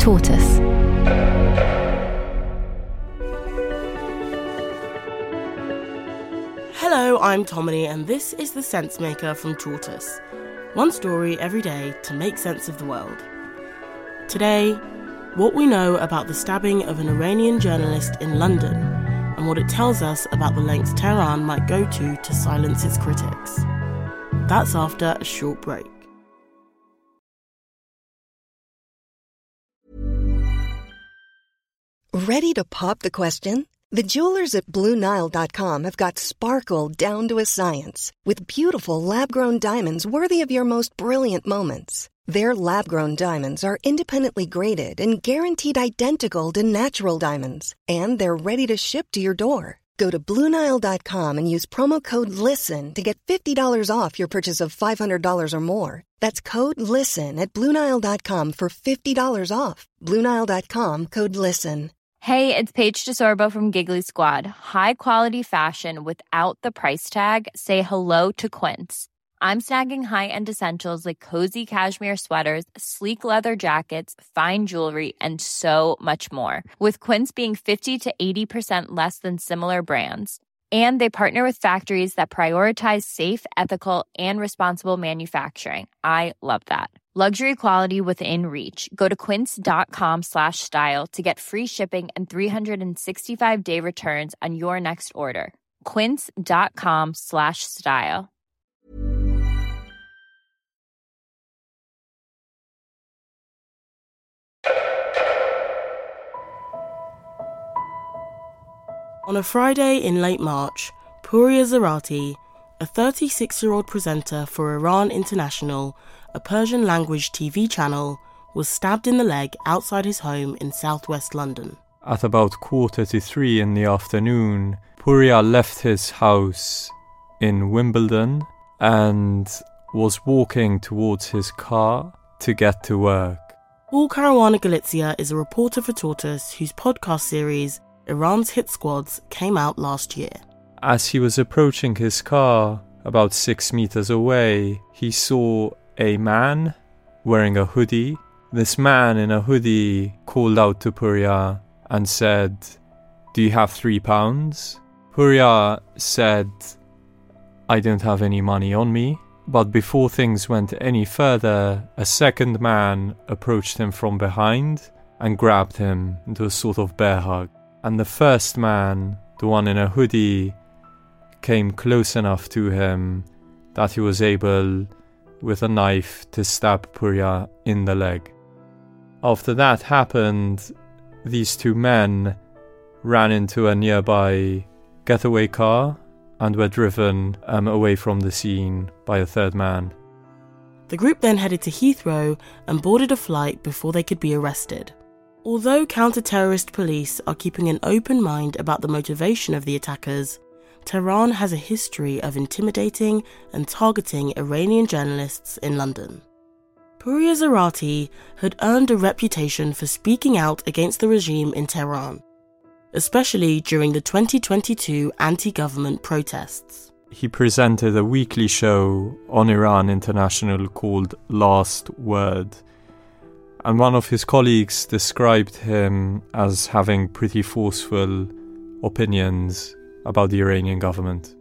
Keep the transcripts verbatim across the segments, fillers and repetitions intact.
Tortoise. Hello, I'm Tomini, and this is The Sensemaker from Tortoise. One story every day to make sense of the world. Today, what we know about the stabbing of an Iranian journalist in London, and what it tells us about the lengths Tehran might go to to silence its critics. That's after a short break. Ready to pop the question? The jewelers at Blue Nile dot com have got sparkle down to a science with beautiful lab-grown diamonds worthy of your most brilliant moments. Their lab-grown diamonds are independently graded and guaranteed identical to natural diamonds, and they're ready to ship to your door. Go to Blue Nile dot com and use promo code LISTEN to get fifty dollars off your purchase of five hundred dollars or more. That's code LISTEN at Blue Nile dot com for fifty dollars off. Blue Nile dot com, code LISTEN. Hey, it's Paige DeSorbo from Giggly Squad. High quality fashion without the price tag. Say hello to Quince. I'm snagging high-end essentials like cozy cashmere sweaters, sleek leather jackets, fine jewelry, and so much more. With Quince being fifty to eighty percent less than similar brands. And they partner with factories that prioritize safe, ethical, and responsible manufacturing. I love that. Luxury quality within reach. Go to quince.com slash style to get free shipping and three sixty-five day returns on your next order. Quince.com slash style. On a Friday in late March, Pouria Zarati, a thirty-six-year-old presenter for Iran International, a Persian-language T V channel, was stabbed in the leg outside his home in southwest London. At about quarter to three in the afternoon, Pouria left his house in Wimbledon and was walking towards his car to get to work. Paul Caruana Galizia is a reporter for Tortoise whose podcast series, Iran's Hit Squads, came out last year. As he was approaching his car, about six meters away, he saw a man wearing a hoodie. This man in a hoodie called out to Pouria and said, "Do you have three pounds?" Pouria said, "I don't have any money on me." But before things went any further, a second man approached him from behind and grabbed him into a sort of bear hug. And the first man, the one in a hoodie, came close enough to him that he was able, with a knife, to stab Pouria in the leg. After that happened, these two men ran into a nearby getaway car and were driven um, away from the scene by a third man. The group then headed to Heathrow and boarded a flight before they could be arrested. Although counter-terrorist police are keeping an open mind about the motivation of the attackers, Tehran has a history of intimidating and targeting Iranian journalists in London. Pouria Zarati had earned a reputation for speaking out against the regime in Tehran, especially during the twenty twenty-two anti-government protests. He presented a weekly show on Iran International called Last Word, and one of his colleagues described him as having pretty forceful opinions about the Iranian government.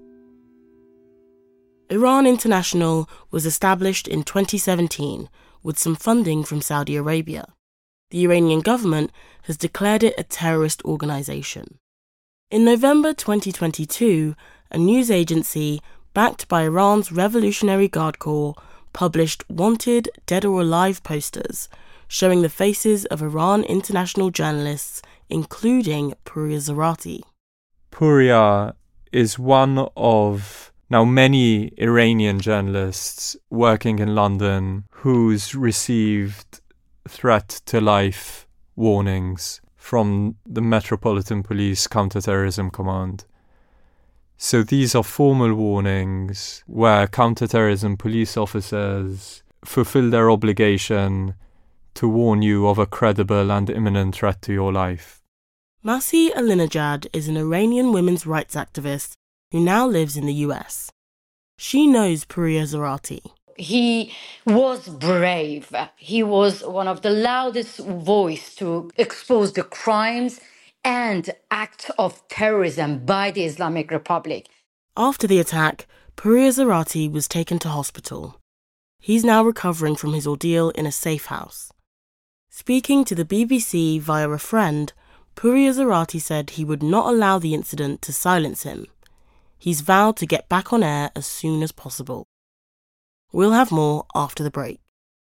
Iran International was established in twenty seventeen with some funding from Saudi Arabia. The Iranian government has declared it a terrorist organization. In November twenty twenty-two, a news agency backed by Iran's Revolutionary Guard Corps published wanted dead or alive posters showing the faces of Iran International journalists, including Pouria Zarati. Pouria is one of now many Iranian journalists working in London who's received threat to life warnings from the Metropolitan Police Counterterrorism Command. So these are formal warnings where counterterrorism police officers fulfill their obligation to warn you of a credible and imminent threat to your life. Masih Alinejad is an Iranian women's rights activist who now lives in the U S. She knows Pouria Zarati. He was brave. He was one of the loudest voice to expose the crimes and acts of terrorism by the Islamic Republic. After the attack, Pouria Zarate was taken to hospital. He's now recovering from his ordeal in a safe house. Speaking to the B B C via a friend, Pouria Zarate said he would not allow the incident to silence him. He's vowed to get back on air as soon as possible. We'll have more after the break.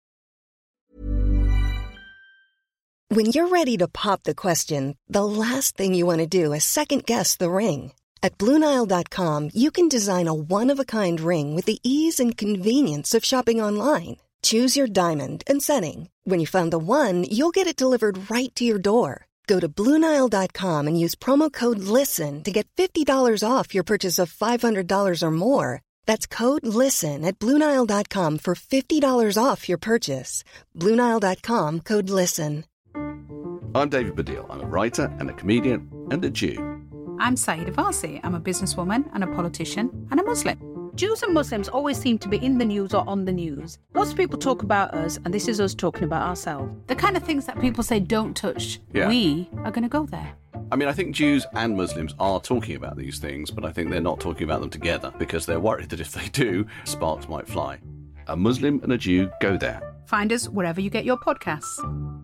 When you're ready to pop the question, the last thing you want to do is second-guess the ring. At Blue Nile dot com, you can design a one-of-a-kind ring with the ease and convenience of shopping online. Choose your diamond and setting. When you find the one, you'll get it delivered right to your door. Go to Blue Nile dot com and use promo code LISTEN to get fifty dollars off your purchase of five hundred dollars or more. That's code LISTEN at Blue Nile dot com for fifty dollars off your purchase. Blue Nile dot com, code LISTEN. I'm David Baddiel. I'm a writer and a comedian and a Jew. I'm Sayeeda Warsi. I'm a businesswoman and a politician and a Muslim. Jews and Muslims always seem to be in the news or on the news. Lots of people talk about us, and this is us talking about ourselves. The kind of things that people say don't touch, Yeah. we are going to go there. I mean, I think Jews and Muslims are talking about these things, but I think they're not talking about them together because they're worried that if they do, sparks might fly. A Muslim and a Jew go there. Find us wherever you get your podcasts.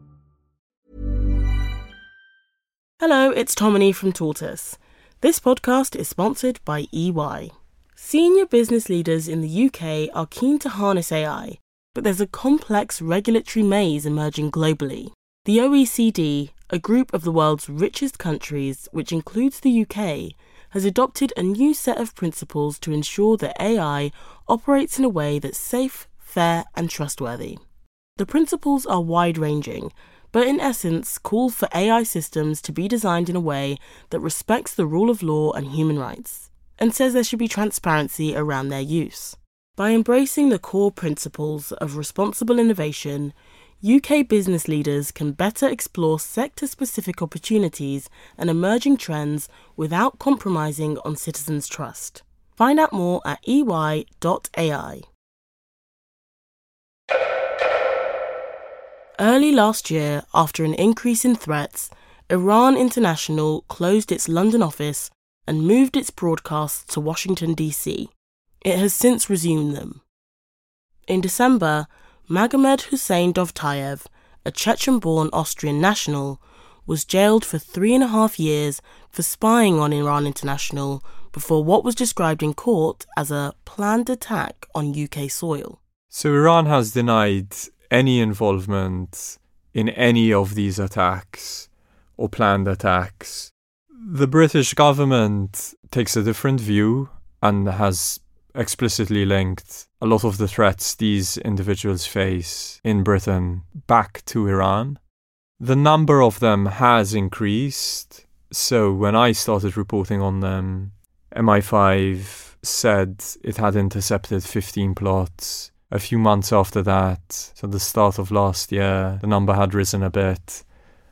Hello, it's Tomini from Tortoise. This podcast is sponsored by E Y. Senior business leaders in the U K are keen to harness A I, but there's a complex regulatory maze emerging globally. The O E C D, a group of the world's richest countries, which includes the U K, has adopted a new set of principles to ensure that A I operates in a way that's safe, fair, and trustworthy. The principles are wide-ranging, but in essence call for A I systems to be designed in a way that respects the rule of law and human rights, and says there should be transparency around their use. By embracing the core principles of responsible innovation, U K business leaders can better explore sector-specific opportunities and emerging trends without compromising on citizens' trust. Find out more at E Y dot A I. Early last year, after an increase in threats, Iran International closed its London office and moved its broadcasts to Washington, D C. It has since resumed them. In December, Magomed Hussein Dovtayev, a Chechen-born Austrian national, was jailed for three and a half years for spying on Iran International before what was described in court as a planned attack on U K soil. So Iran has denied any involvement in any of these attacks or planned attacks. The British government takes a different view and has explicitly linked a lot of the threats these individuals face in Britain back to Iran. The number of them has increased. So when I started reporting on them, M I five said it had intercepted fifteen plots. A few months after that, so the start of last year, the number had risen a bit.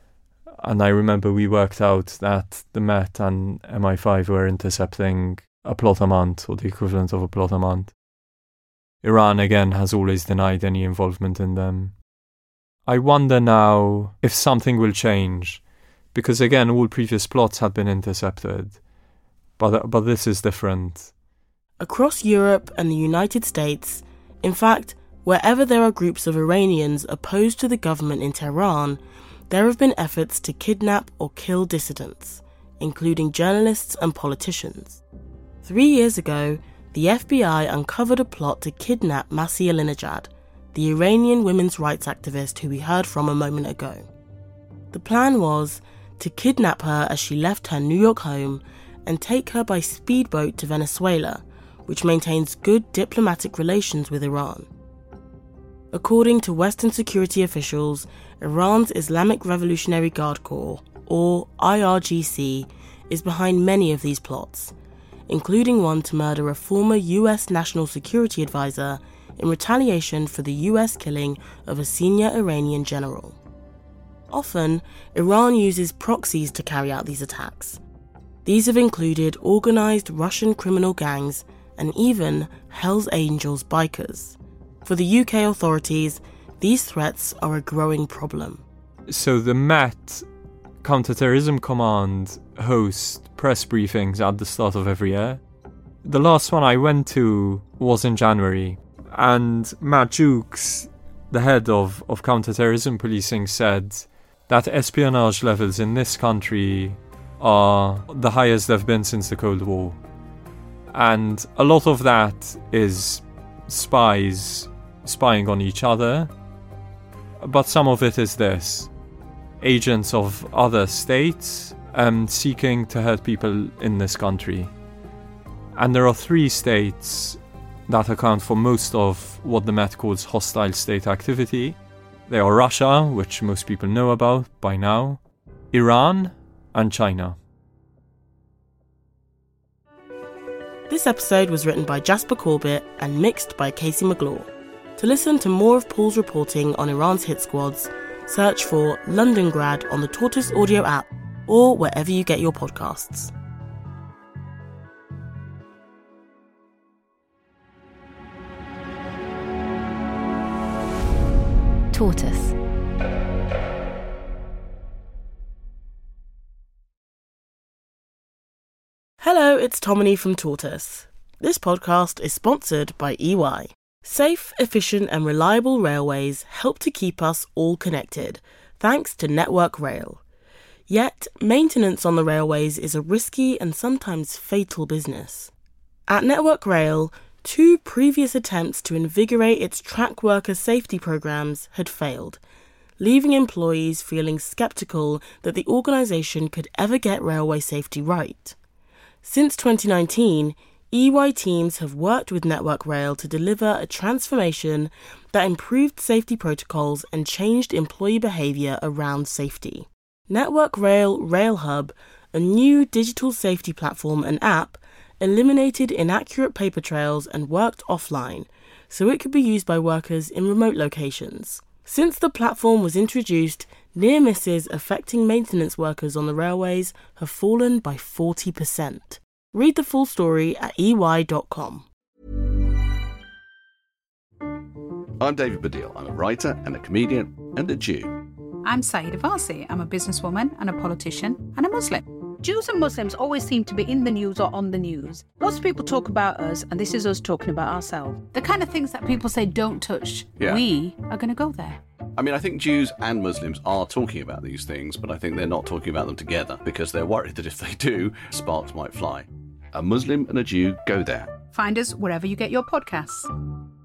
And I remember we worked out that the Met and M I five were intercepting a plot a month, or the equivalent of a plot a month. Iran, again, has always denied any involvement in them. I wonder now if something will change, because again, all previous plots had been intercepted. But, but this is different. Across Europe and the United States, in fact, wherever there are groups of Iranians opposed to the government in Tehran, there have been efforts to kidnap or kill dissidents, including journalists and politicians. Three years ago, the F B I uncovered a plot to kidnap Masih Alinejad, the Iranian women's rights activist who we heard from a moment ago. The plan was to kidnap her as she left her New York home and take her by speedboat to Venezuela, which maintains good diplomatic relations with Iran. According to Western security officials, Iran's Islamic Revolutionary Guard Corps, or I R G C, is behind many of these plots, including one to murder a former U S national security advisor in retaliation for the U S killing of a senior Iranian general. Often, Iran uses proxies to carry out these attacks. These have included organized Russian criminal gangs and even Hells Angels bikers. For the U K authorities, these threats are a growing problem. So the Met Counterterrorism Command hosts press briefings at the start of every year. The last one I went to was in January, and Matt Jukes, the head of, of counterterrorism policing, said that espionage levels in this country are the highest they've been since the Cold War. And a lot of that is spies spying on each other, but some of it is this: agents of other states um, seeking to hurt people in this country. And there are three states that account for most of what the Met calls hostile state activity. They are Russia, which most people know about by now, Iran, and China. This episode was written by Jasper Corbett and mixed by Casey McGlaw. To listen to more of Paul's reporting on Iran's hit squads, search for Londongrad on the Tortoise Audio app or wherever you get your podcasts. Tortoise. Hello, it's Tomini from Tortoise. This podcast is sponsored by E Y. Safe, efficient and reliable railways help to keep us all connected, thanks to Network Rail. Yet, maintenance on the railways is a risky and sometimes fatal business. At Network Rail, two previous attempts to invigorate its track worker safety programs had failed, leaving employees feeling sceptical that the organisation could ever get railway safety right. Since twenty nineteen, E Y teams have worked with Network Rail to deliver a transformation that improved safety protocols and changed employee behaviour around safety. Network Rail RailHub, a new digital safety platform and app, eliminated inaccurate paper trails and worked offline, so it could be used by workers in remote locations. Since the platform was introduced, near misses affecting maintenance workers on the railways have fallen by forty percent. Read the full story at e y dot com. I'm David Baddiel. I'm a writer and a comedian and a Jew. I'm Saida Varsi. I'm a businesswoman and a politician and a Muslim. Jews and Muslims always seem to be in the news or on the news. Lots of people talk about us, and this is us talking about ourselves. The kind of things that people say don't touch, Yeah. we are going to go there. I mean, I think Jews and Muslims are talking about these things, but I think they're not talking about them together because they're worried that if they do, sparks might fly. A Muslim and a Jew go there. Find us wherever you get your podcasts.